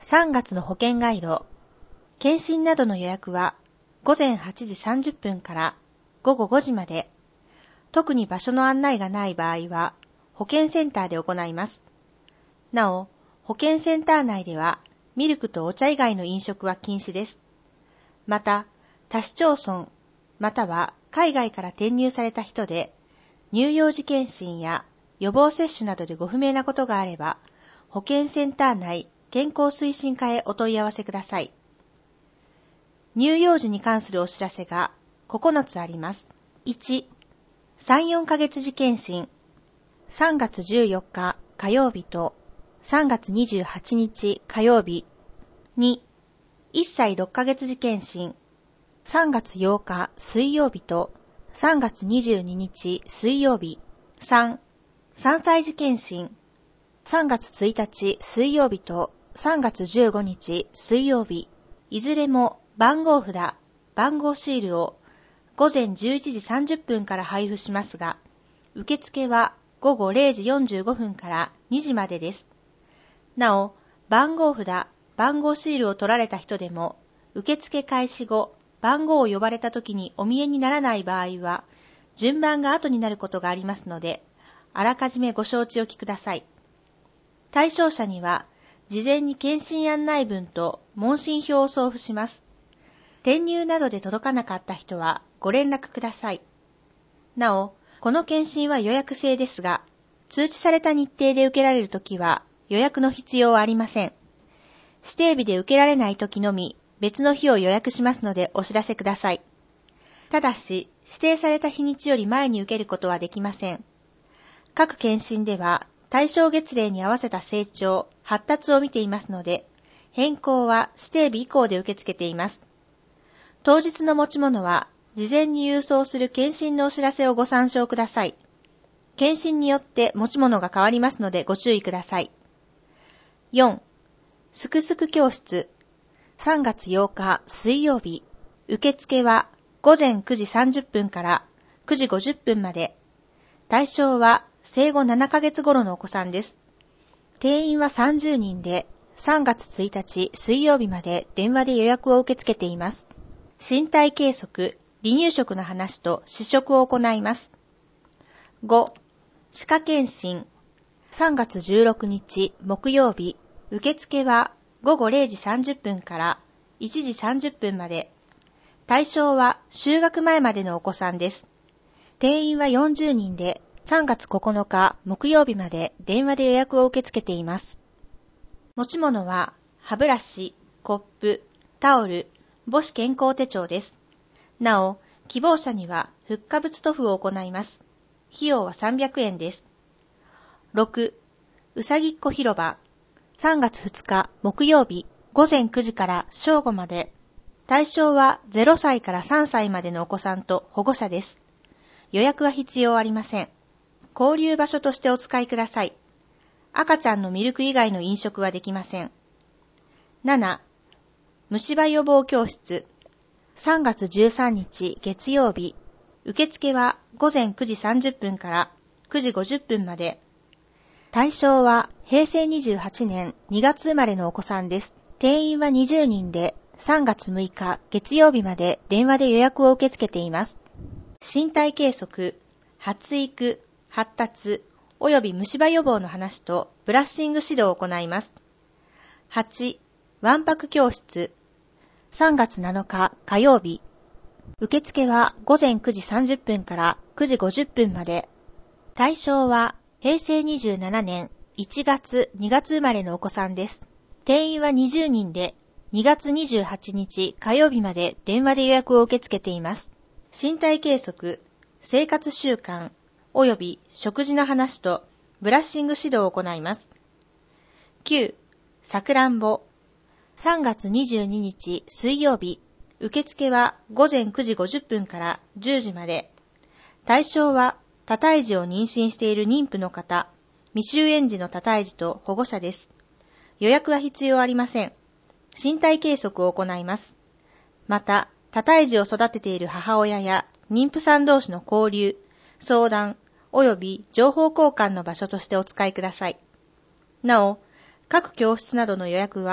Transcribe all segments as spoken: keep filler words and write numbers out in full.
さんがつの保険ガイド、検診などの予約はごぜんはちじさんじゅっぷんからごごごじまで、特に場所の案内がない場合は保健センターで行います。なお、保健センター内ではミルクとお茶以外の飲食は禁止です。また、他市町村、または海外から転入された人で、乳幼児検診や予防接種などでご不明なことがあれば、保健センター内健康推進課へお問い合わせください。乳幼児に関するお知らせがここのつあります。いち、さん、よんかげつ時検診、さんがつじゅうよっか火曜日とさんがつにじゅうはちにち火曜日。に、いっさいろっかげつ時検診、さんがつようか水曜日とさんがつにじゅうににち水曜日。さん、さんさい児検診、さんがつついたち水曜日とさんがつじゅうごにち水曜日。いずれも番号札、番号シールをごぜんじゅういちじさんじゅっぷんから配布しますが、受付はごごれいじよんじゅうごふんからにじまでです。なお、番号札、番号シールを取られた人でも、受付開始後、番号を呼ばれた時にお見えにならない場合は、順番が後になることがありますので、あらかじめご承知おきください。対象者には、事前に検診案内文と問診票を送付します。転入などで届かなかった人はご連絡ください。なお、この検診は予約制ですが、通知された日程で受けられるときは予約の必要はありません。指定日で受けられないときのみ別の日を予約しますのでお知らせください。ただし、指定された日にちより前に受けることはできません。各検診では対象月齢に合わせた成長、発達を見ていますので、変更は指定日以降で受け付けています。当日の持ち物は、事前に郵送する検診のお知らせをご参照ください。検診によって持ち物が変わりますのでご注意ください。よん、すくすく教室、さんがつようか水曜日、受付はごぜんくじさんじゅっぷんからくじごじゅっぷんまで。対象は生後ななかげつ頃のお子さんです。定員はさんじゅうにんで、さんがつついたち水曜日まで電話で予約を受け付けています。身体計測、離乳食の話と試食を行います。ご、歯科検診、さんがつじゅうろくにち木曜日、受付はごごれいじさんじゅっぷんからいちじさんじゅっぷんまで。対象は就学前までのお子さんです。定員はよんじゅうにんで、さんがつここのか木曜日まで電話で予約を受け付けています。持ち物は歯ブラシ、コップ、タオル、母子健康手帳です。なお、希望者にはフッ化物塗布を行います。費用はさんびゃくえんです。ろく、うさぎっこ広場、さんがつふつか木曜日、ごぜんくじから正午まで。対象はゼロさいからさんさいまでのお子さんと保護者です。予約は必要ありません。交流場所としてお使いください。赤ちゃんのミルク以外の飲食はできません。なな、虫歯予防教室、さんがつじゅうさんにち月曜日、受付はごぜんくじさんじゅっぷんからくじごじゅっぷんまで。対象はへいせいにじゅうはちねんにがつ生まれのお子さんです。定員はにじゅうにんで、さんがつむいか月曜日まで電話で予約を受け付けています。身体計測、発育、発達、および虫歯予防の話とブラッシング指導を行います。はち、わんぱく教室、さんがつなのか火曜日、受付はごぜんくじさんじゅっぷんからくじごじゅっぷんまで。対象はへいせいにじゅうななねんいちがつにがつ生まれのお子さんです。定員はにじゅうにんで、にがつにじゅうはちにち火曜日まで電話で予約を受け付けています。身体計測、生活習慣、および食事の話とブラッシング指導を行います。きゅう、さくらんぼ、さんがつにじゅうににち水曜日、受付はごぜんくじごじゅっぷんからじゅうじまで。対象は多胎児を妊娠している妊婦の方、未就園児の多胎児と保護者です。予約は必要ありません。身体計測を行います。また、多胎児を育てている母親や妊婦さん同士の交流、相談、および情報交換の場所としてお使いください。なお、各教室などの予約は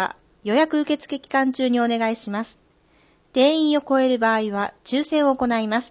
予約受付期間中にお願いします。定員を超える場合は抽選を行います。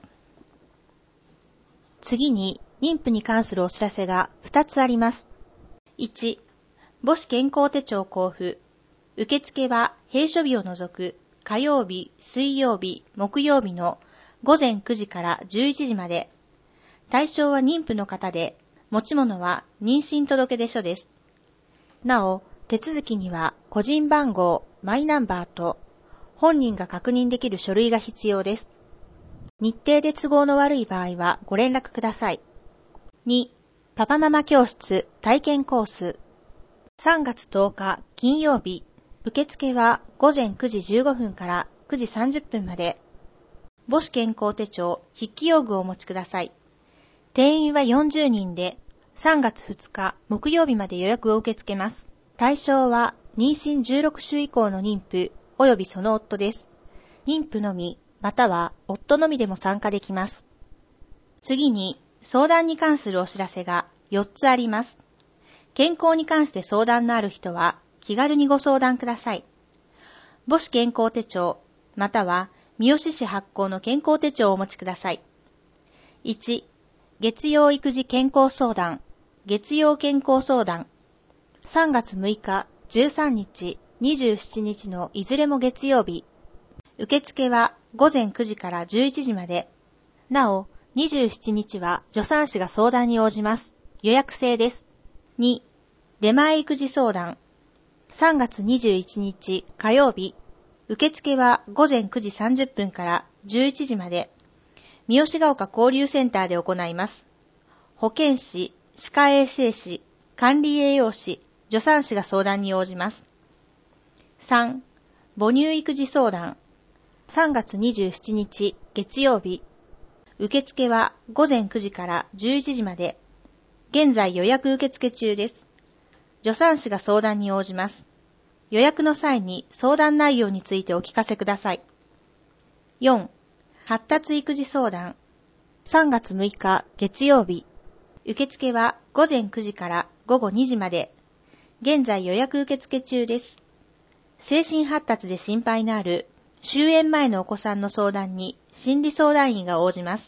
次に、妊婦に関するお知らせがふたつあります。いち、母子健康手帳交付。受付は閉所日を除く火曜日、水曜日、木曜日のごぜんくじからじゅういちじまで。対象は妊婦の方で、持ち物は妊娠届出書です。なお、手続きには個人番号、マイナンバーと本人が確認できる書類が必要です。日程で都合の悪い場合はご連絡ください。に、パパママ教室体験コース。さんがつとおか金曜日、受付はごぜんくじじゅうごふんからくじさんじゅっぷんまで。母子健康手帳筆記用具をお持ちください。定員はよんじゅうにんで、さんがつふつか木曜日まで予約を受け付けます。対象は妊娠じゅうろくしゅ以降の妊婦及びその夫です。妊婦のみ、または夫のみでも参加できます。次に、相談に関するお知らせがよっつあります。健康に関して相談のある人は気軽にご相談ください。母子健康手帳、または三好市発行の健康手帳をお持ちください。いち、月曜育児健康相談、月曜健康相談。さんがつむいか、じゅうさんにち、にじゅうしちにちのいずれも月曜日。受付はごぜんくじからじゅういちじまで。なお、にじゅうしちにちは助産師が相談に応じます。予約制です。に、出前育児相談。さんがつにじゅういちにち火曜日。受付はごぜんくじさんじゅっぷんからじゅういちじまで。三好ヶ丘交流センターで行います。保健師、歯科衛生士、管理栄養士、助産師が相談に応じます。さん、母乳育児相談。さんがつにじゅうしちにち月曜日。受付はごぜんくじからじゅういちじまで。現在予約受付中です。助産師が相談に応じます。予約の際に相談内容についてお聞かせください。よん、発達育児相談。さんがつむいか月曜日。受付はごぜんくじからごごにじまで。現在予約受付中です。精神発達で心配のある終園前のお子さんの相談に心理相談員が応じます。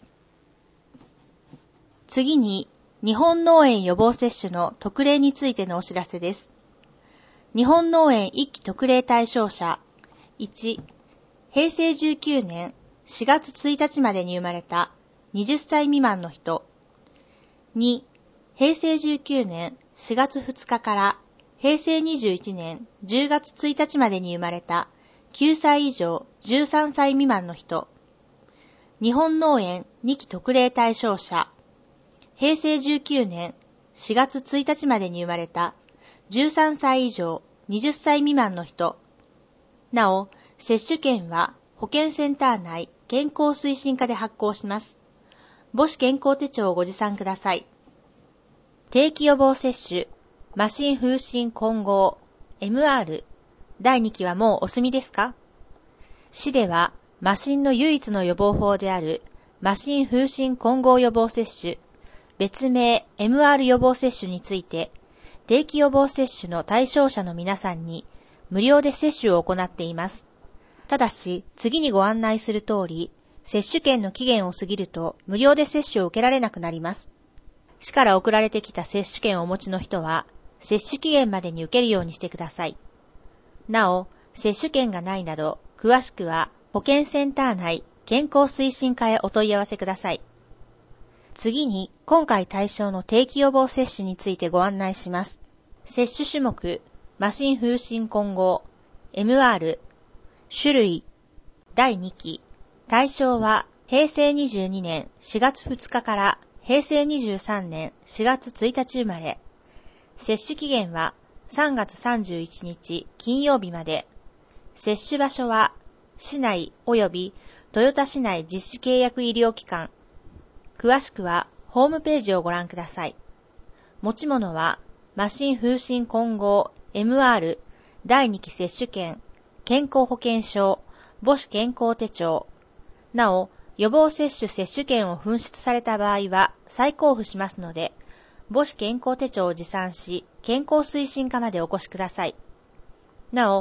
次に、日本脳炎予防接種の特例についてのお知らせです。日本脳炎いっき特例対象者。いち、へいせいじゅうきゅうねんしがつついたちまでに生まれたはたち未満の人。に、へいせいじゅうきゅうねんしがつふつかからへいせいにじゅういちねんじゅうがつついたちまでに生まれたきゅうさい以上じゅうさんさい未満の人。日本脳炎にき特例対象者。へいせいじゅうきゅうねんしがつついたちまでに生まれたじゅうさんさい以上はたち未満の人。なお、接種券は保健センター内健康推進課で発行します。母子健康手帳をご持参ください。定期予防接種、麻疹風疹混合、エムアール、だいにきはもうお済みですか？市では、麻疹の唯一の予防法である麻疹風疹混合予防接種、別名 エムアール 予防接種について、定期予防接種の対象者の皆さんに無料で接種を行っています。ただし、次にご案内する通り、接種券の期限を過ぎると無料で接種を受けられなくなります。市から送られてきた接種券をお持ちの人は、接種期限までに受けるようにしてください。なお、接種券がないなど、詳しくは保健センター内健康推進課へお問い合わせください。次に、今回対象の定期予防接種についてご案内します。接種種目、麻疹風疹混合、エムアール、種類、だいにき、対象はへいせいにじゅうにねんしがつふつかからへいせいにじゅうさんねんしがつついたち生まれ。接種期限はさんがつさんじゅういちにち金曜日まで。接種場所は市内及び豊田市内実施契約医療機関。詳しくはホームページをご覧ください。持ち物は麻疹風疹混合 エムアール だいにき接種券、健康保険証、母子健康手帳。なお、予防接種接種券を紛失された場合は再交付しますので、母子健康手帳を持参し、健康推進課までお越しください。なお、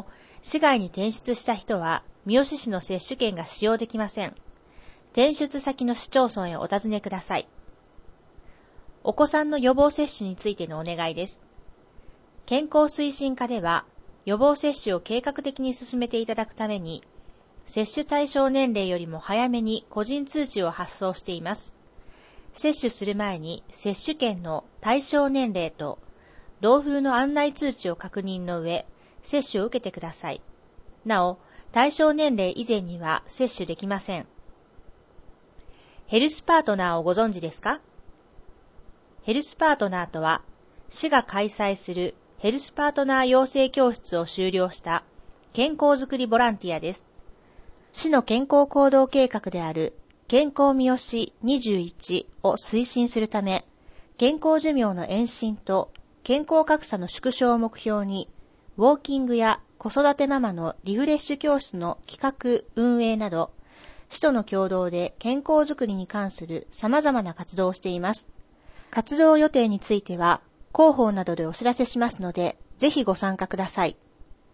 市外に転出した人は、三好市の接種券が使用できません。転出先の市町村へお尋ねください。お子さんの予防接種についてのお願いです。健康推進課では、予防接種を計画的に進めていただくために、接種対象年齢よりも早めに個人通知を発送しています。接種する前に接種券の対象年齢と同封の案内通知を確認の上、接種を受けてください。なお、対象年齢以前には接種できません。ヘルスパートナーをご存知ですか？ヘルスパートナーとは、市が開催するヘルスパートナー養成教室を修了した健康づくりボランティアです。市の健康行動計画である健康三好にじゅういちを推進するため、健康寿命の延伸と健康格差の縮小を目標に、ウォーキングや子育てママのリフレッシュ教室の企画・運営など、市との共同で健康づくりに関する様々な活動をしています。活動予定については、広報などでお知らせしますので、ぜひご参加ください。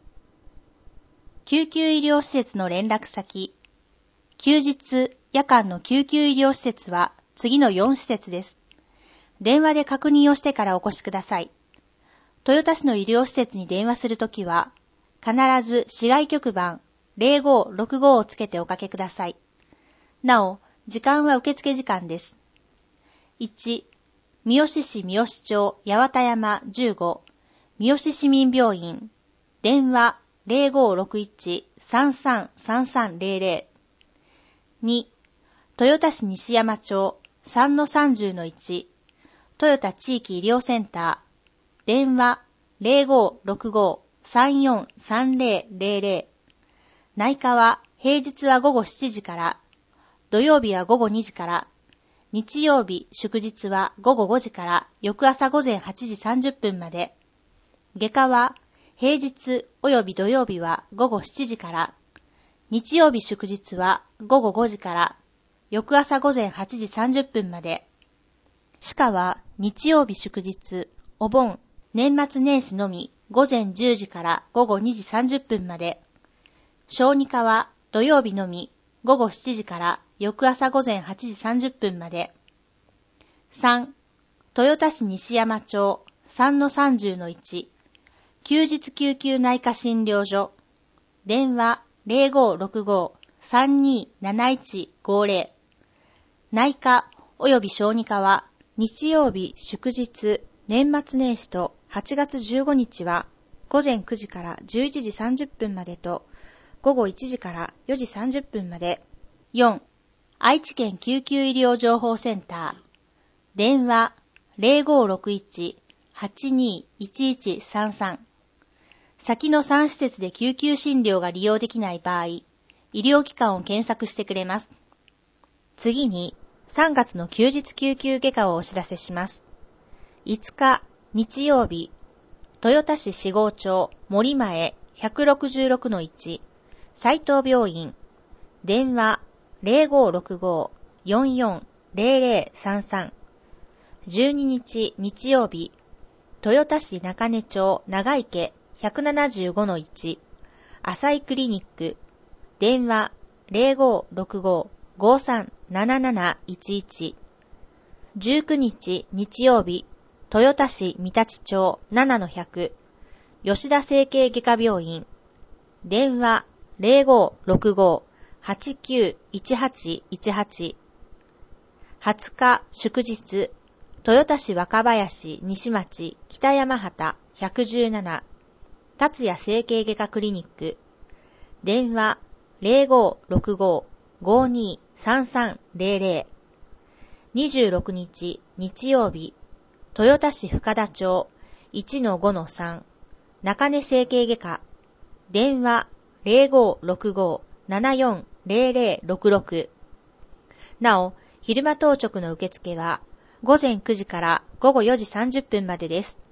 救急医療施設の連絡先。休日、夜間の救急医療施設は次のよん施設です。電話で確認をしてからお越しください。豊田市の医療施設に電話するときは、必ず市外局番ゼロごろくごをつけておかけください。なお、時間は受付時間です。いち、三好市三好町八幡山じゅうご、三好市民病院、電話ゼロごろくいち さんさんさんさんゼロゼロ。に、豊田市西山町 さんのさんじゅうのいち、豊田地域医療センター、電話ゼロごろくご さんよんさんゼロゼロゼロ。内科は平日は午後しちじから、土曜日は午後にじから、日曜日、祝日は午後ごじから翌朝午前はちじさんじゅっぷんまで。外科は平日及び土曜日は午後しちじから、日曜日祝日は午後ごじから翌朝午前はちじさんじゅっぷんまで。歯科は日曜日祝日、お盆、年末年始のみ午前じゅうじから午後にじさんじゅっぷんまで。小児科は土曜日のみ午後しちじから翌朝午前はちじさんじゅっぷんまで。さん、豊田市西山町 さんのさんじゅうのいち、休日救急内科診療所、電話ゼロごろくご さんにーなないちごゼロ。内科及び小児科は日曜日祝日、年末年始とはちがつじゅうごにちは午前くじからじゅういちじさんじゅっぷんまでと午後いちじからよじさんじゅっぷんまで。よん、愛知県救急医療情報センター、電話ゼロごろくいち はちにーいちいちさんさん。先のさん施設で救急診療が利用できない場合、医療機関を検索してくれます。次に、さんがつの休日救急外科をお知らせします。いつか、日曜日、豊田市四郷町森前ひゃくろくじゅうろくのいち、斉藤病院、電話ゼロごろくご よんよんゼロゼロさんさん。じゅうににち日曜日、豊田市中根町長池ひゃくななじゅうごのいち、浅井クリニック、電話ゼロごろくご ごさんなななないちいち。じゅうくにち日曜日、豊田市三立町ななのひゃく、吉田整形外科病院、電話ゼロごろくご はちきゅういちはちいちはち。はつか祝日、豊田市若林西町北山畑ひゃくじゅうなな、達也整形外科クリニック、電話ゼロごろくご ごにーさんさんゼロゼロ。にじゅうろくにち日曜日、豊田市深田町 いちのごのさん、中根整形外科、電話ゼロごろくご ななよんゼロゼロろくろく。なお、昼間当直の受付は午前くじから午後よじさんじゅっぷんまでです。